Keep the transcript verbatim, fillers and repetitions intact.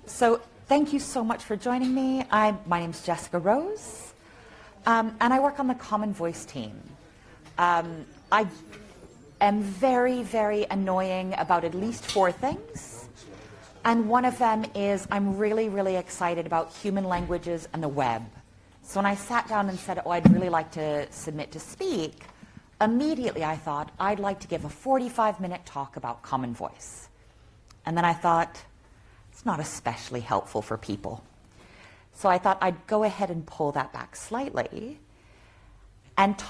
So thank you so much for joining me. I, my name's Jessica Rose, um, and I work on the Common Voice team. Um, I am very, very annoying about at least four things, and one of them is I'm really, really excited about human languages and the web. So when I sat down and said, oh, I'd really like to submit to speak, immediately I thought I'd like to give a forty-five minute talk about Common Voice. And then I thought, it's not especially helpful for people. So I thought I'd go ahead and pull that back slightly and